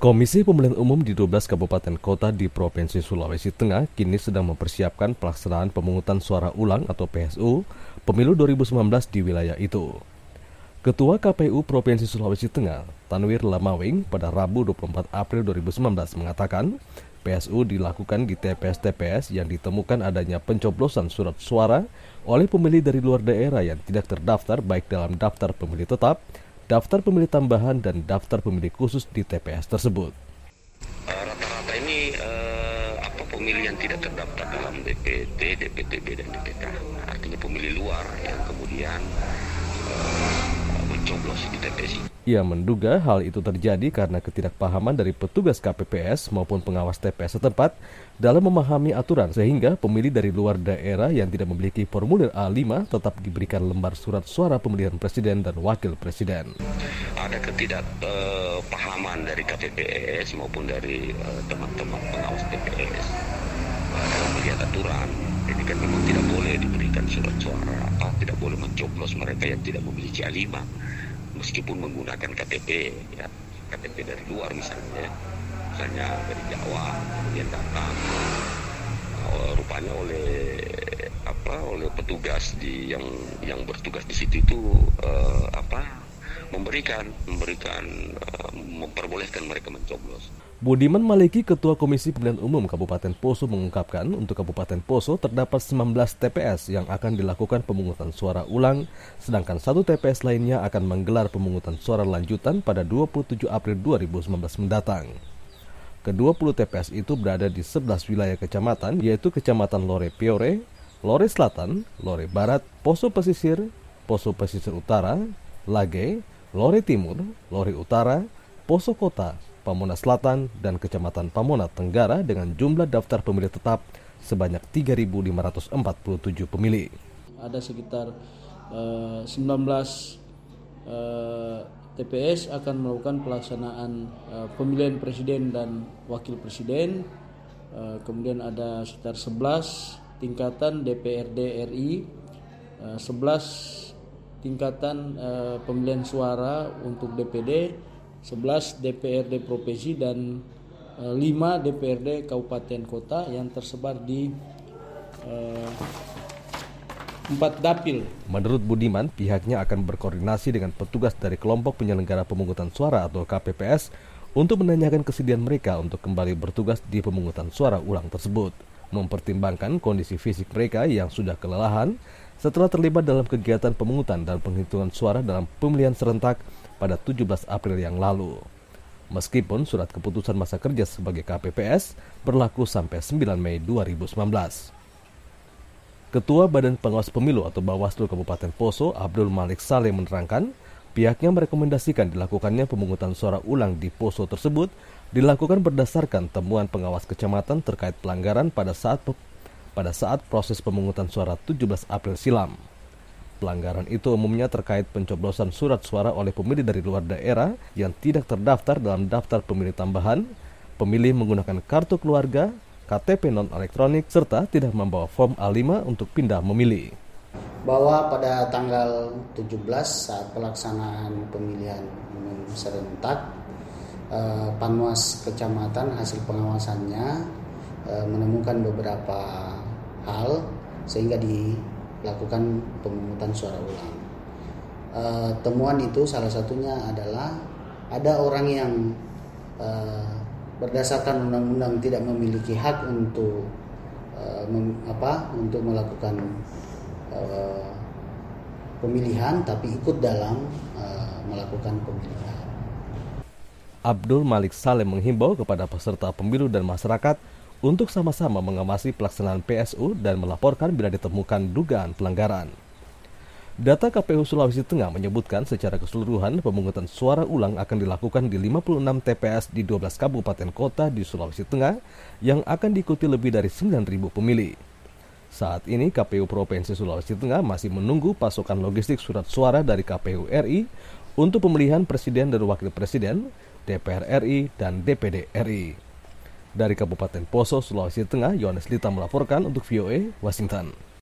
Komisi Pemilihan Umum di 12 kabupaten kota di Provinsi Sulawesi Tengah kini sedang mempersiapkan pelaksanaan pemungutan suara ulang atau PSU Pemilu 2019 di wilayah itu. Ketua KPU Provinsi Sulawesi Tengah, Tanwir Lamawing, pada Rabu 24 April 2019 mengatakan PSU dilakukan di TPS-TPS yang ditemukan adanya pencoblosan surat suara oleh pemilih dari luar daerah yang tidak terdaftar baik dalam daftar pemilih tetap, daftar pemilih tambahan, dan daftar pemilih khusus di TPS tersebut. Rata-rata ini pemilih yang tidak terdaftar dalam DPT, DPTB, dan DPK. Artinya pemilih luar yang kemudian mencoblos di TPS. Ia menduga hal itu terjadi karena ketidakpahaman dari petugas KPPS maupun pengawas TPS setempat dalam memahami aturan sehingga pemilih dari luar daerah yang tidak memiliki formulir A5 tetap diberikan lembar surat suara pemilihan presiden dan wakil presiden. Ada ketidakpahaman dari KPPS maupun dari teman-teman pengawas TPS dalam melihat aturan. Ini kan memang tidak boleh diberikan surat suara, tidak boleh mencoblos mereka yang tidak memiliki A5. Meskipun menggunakan KTP, ya, KTP dari luar misalnya dari Jawa, kemudian datang, rupanya oleh petugas yang bertugas di situ itu memperbolehkan mereka mencoblos. Budiman Maliki, Ketua Komisi Pemilihan Umum Kabupaten Poso mengungkapkan untuk Kabupaten Poso terdapat 19 TPS yang akan dilakukan pemungutan suara ulang, sedangkan 1 TPS lainnya akan menggelar pemungutan suara lanjutan pada 27 April 2019 mendatang. Ke-20 TPS itu berada di 11 wilayah kecamatan, yaitu Kecamatan Lore Piore, Lore Selatan, Lore Barat, Poso Pesisir Utara, Lage, Lore Timur, Lore Utara, Poso Kota, Pamona Selatan, dan Kecamatan Pamona Tenggara dengan jumlah daftar pemilih tetap sebanyak 3.547 pemilih. Ada sekitar 19 TPS akan melakukan pelaksanaan pemilihan presiden dan wakil presiden. Kemudian ada sekitar 11 tingkatan DPRD RI, 11 tingkatan pemilihan suara untuk DPD, 11 DPRD provinsi dan 5 DPRD kabupaten kota yang tersebar di 4 dapil. Menurut Budiman, pihaknya akan berkoordinasi dengan petugas dari kelompok penyelenggara pemungutan suara atau KPPS untuk menanyakan kesediaan mereka untuk kembali bertugas di pemungutan suara ulang tersebut, mempertimbangkan kondisi fisik mereka yang sudah kelelahan setelah terlibat dalam kegiatan pemungutan dan penghitungan suara dalam pemilihan serentak pada 17 April yang lalu. Meskipun surat keputusan masa kerja sebagai KPPS berlaku sampai 9 Mei 2019. Ketua Badan Pengawas Pemilu atau Bawaslu Kabupaten Poso, Abdul Malik Saleh menerangkan, pihaknya merekomendasikan dilakukannya pemungutan suara ulang di Poso tersebut dilakukan berdasarkan temuan pengawas kecamatan terkait pelanggaran pada saat proses pemungutan suara 17 April silam. Pelanggaran itu umumnya terkait pencoblosan surat suara oleh pemilih dari luar daerah yang tidak terdaftar dalam daftar pemilih tambahan, pemilih menggunakan kartu keluarga, KTP non-elektronik, serta tidak membawa form A5 untuk pindah memilih. Bahwa pada tanggal 17 saat pelaksanaan pemilihan umum serentak, Panwas Kecamatan hasil pengawasannya menemukan beberapa hal sehingga dilakukan pemungutan suara ulang. Temuan itu salah satunya adalah ada orang yang berdasarkan undang-undang tidak memiliki hak untuk melakukan pemilihan tapi ikut dalam melakukan pemilihan. Abdul Malik Saleh menghimbau kepada peserta pemilu dan masyarakat untuk sama-sama mengawasi pelaksanaan PSU dan melaporkan bila ditemukan dugaan pelanggaran. Data KPU Sulawesi Tengah menyebutkan secara keseluruhan pemungutan suara ulang akan dilakukan di 56 TPS di 12 kabupaten kota di Sulawesi Tengah yang akan diikuti lebih dari 9.000 pemilih. Saat ini KPU Provinsi Sulawesi Tengah masih menunggu pasokan logistik surat suara dari KPU RI untuk pemilihan presiden dan wakil presiden, DPR RI, dan DPD RI. Dari Kabupaten Poso, Sulawesi Tengah, Yohanes Lita melaporkan untuk VOA, Washington.